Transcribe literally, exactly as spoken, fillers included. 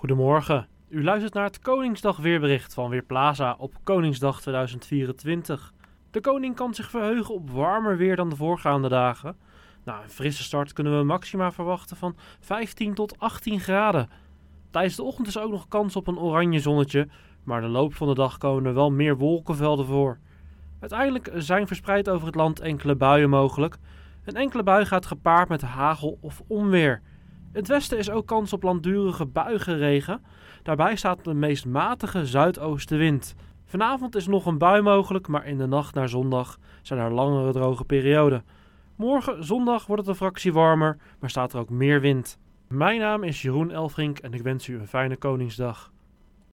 Goedemorgen, u luistert naar het Koningsdag weerbericht van Weerplaza op Koningsdag tweeduizend vierentwintig. De koning kan zich verheugen op warmer weer dan de voorgaande dagen. Na een frisse start kunnen we maxima verwachten van vijftien tot achttien graden. Tijdens de ochtend is er ook nog kans op een oranje zonnetje, maar de loop van de dag komen er wel meer wolkenvelden voor. Uiteindelijk zijn verspreid over het land enkele buien mogelijk. Een enkele bui gaat gepaard met hagel of onweer. In het westen is ook kans op langdurige buigenregen. Daarbij staat de meest matige zuidoostenwind. Vanavond is nog een bui mogelijk, maar in de nacht naar zondag zijn er langere droge perioden. Morgen zondag wordt het een fractie warmer, maar staat er ook meer wind. Mijn naam is Jeroen Elfrink en ik wens u een fijne Koningsdag.